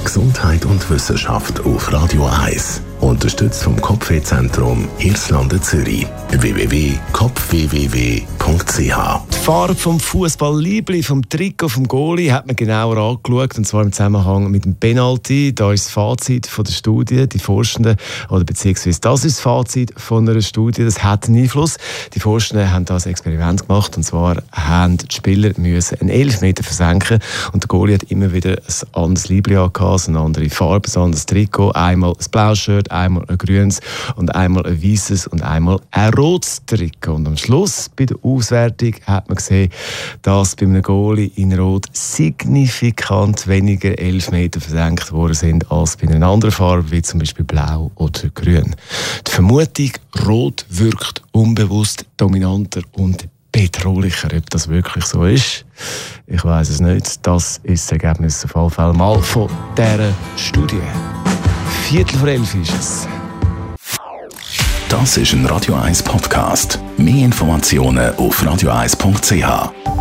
Gesundheit und Wissenschaft auf Radio 1. Unterstützt vom Kopfwehzentrum Irlande Zürich. www.kopfwww.ch. Die Farbe vom Fußball-Liebli, vom Trikot, vom Goalie hat man genauer angeschaut, und zwar im Zusammenhang mit dem Penalty. Da ist das Fazit von der Studie, die Forschenden, oder beziehungsweise das ist das Fazit von einer Studie, das hat einen Einfluss. Die Forschenden haben das Experiment gemacht, und zwar haben die Spieler müssen einen Elfmeter versenken, und der Goalie hat immer wieder ein anderes Liebli angehabt, eine andere Farbe, ein anderes Trikot, einmal ein blaues Shirt, einmal ein grünes und einmal ein weißes und einmal ein rotes Trikot. Und am Schluss bei der Auswertung hat man gesehen, dass bei einem Goalie in Rot signifikant weniger Elfmeter versenkt worden sind als bei einer anderen Farbe, wie zum Beispiel blau oder grün. Die Vermutung, Rot wirkt unbewusst dominanter und bedrohlicher. Ob das wirklich so ist, ich weiss es nicht. Das ist das Ergebnis auf jeden Fall mal von dieser Studie. 11:45 ist es. Das ist ein Radio 1 Podcast. Mehr Informationen auf radio1.ch.